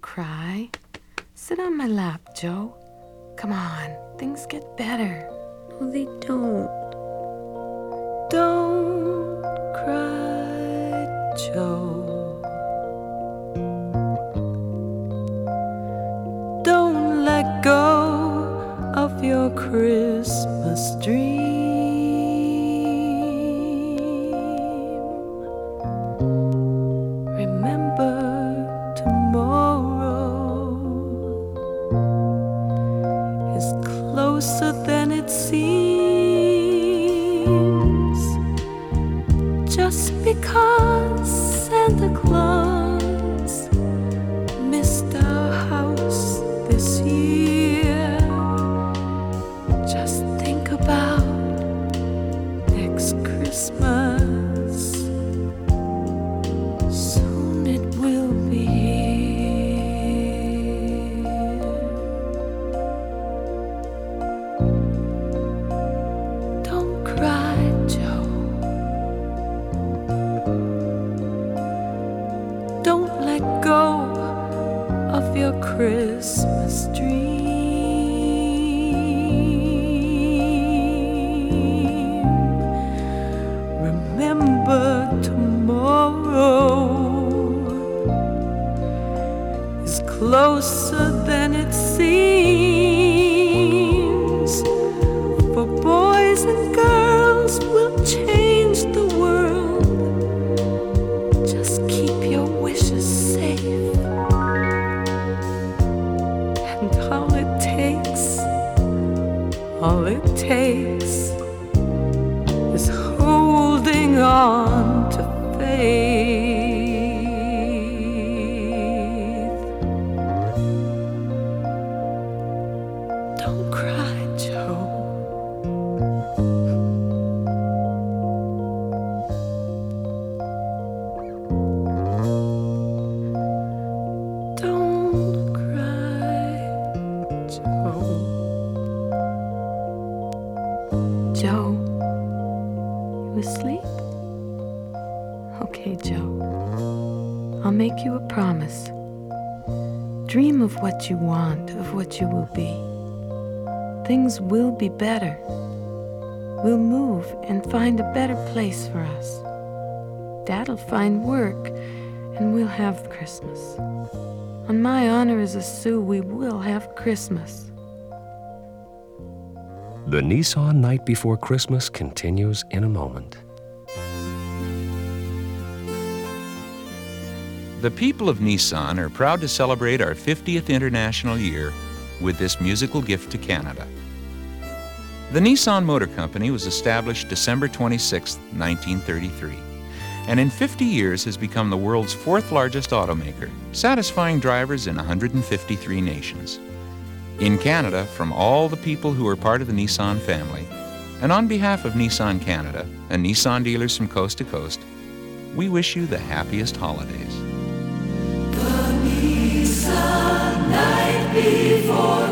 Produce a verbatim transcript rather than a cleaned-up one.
cry. Sit on my lap, Joe. Come on, things get better. No, they don't. Don't cry, Joe. Don't let go of your Christmas dream. Remember, tomorrow is closer than it seems. Just because Santa Claus missed our house this year, just think about next Christmas. Soon it will be here. Don't cry, Joe. Don't let go of your Christmas dream. Remember, tomorrow is closer than it seems. For boys and girls will change the world. Just keep your wishes safe. And all it takes, all it takes is holding on to faith. Don't cry, Joe. Don't cry, Joe. Joe, you asleep? Okay, Joe. I'll make you a promise. Dream of what you want, of what you will be. Things will be better. We'll move and find a better place for us. Dad'll find work, and we'll have Christmas. On my honor as a Sioux, we will have Christmas. The Nissan Night Before Christmas continues in a moment. The people of Nissan are proud to celebrate our fiftieth International Year with this musical gift to Canada. The Nissan Motor Company was established December twenty-sixth, nineteen thirty-three, and in fifty years has become the world's fourth largest automaker, satisfying drivers in one hundred fifty-three nations. In Canada, from all the people who are part of the Nissan family, and on behalf of Nissan Canada and Nissan dealers from coast to coast, we wish you the happiest holidays. The Nissan Night Before